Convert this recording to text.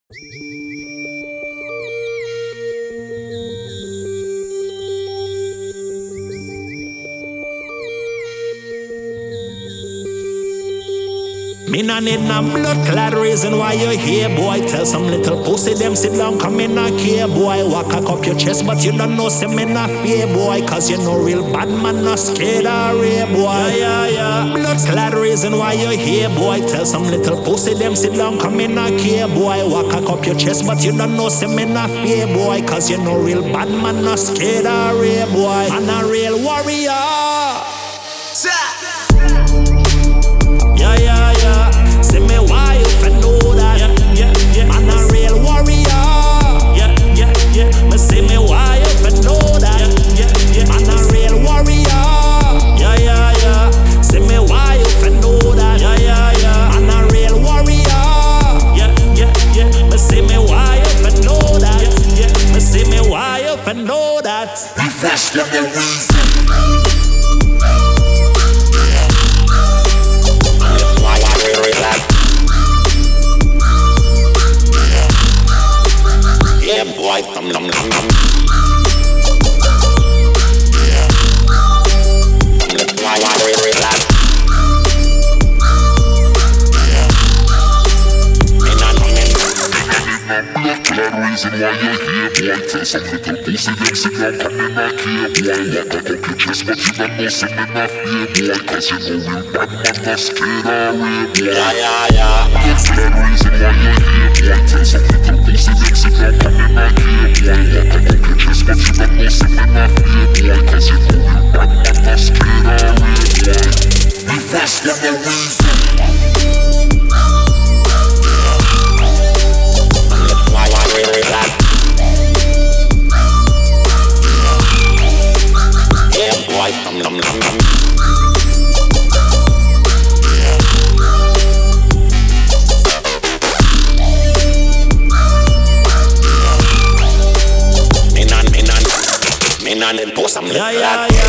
Me nah need no blood clad reason why you here, boy. Tell some little pussy them sit down, come in not care, boy. Walk up your chest, but you don't know say me not fear, boy. Cause you know real bad man not scared or real, boy. Yeah. Blood clad reason why you here, boy. Tell some little pussy them sit down, come in not care, boy. Walk up your chest, but you don't know say me not fear, boy. Cause you know real bad man not scared or real, boy. And a real warrior. Yeah. Say me why you can do that. Yeah. I'm a real warrior. Yeah. Me say me why you can do that. Yeah. I'm a real warrior. Yeah. Say me why you can do that. Yeah. I'm a real warrior. Yeah. Me say me why you can do that. Yeah. Me say me why you can do that. We first got the reason. Yeah, boy, come long. Reason why you're here, boy. Tell some little pussy them sit down, come in not care, boy. Walk up your chest, but you don't know some me not fear, boy. Cause you know real bad man not scared or real, boy. Yeah. That's the reason why you're here, boy. Tell some little pussy them sit down, come in not care, boy. Walk up your chest, but you don't know some me not fear, boy. Cause you know real bad man not scared or real, boy. We first got the reason. Yeah.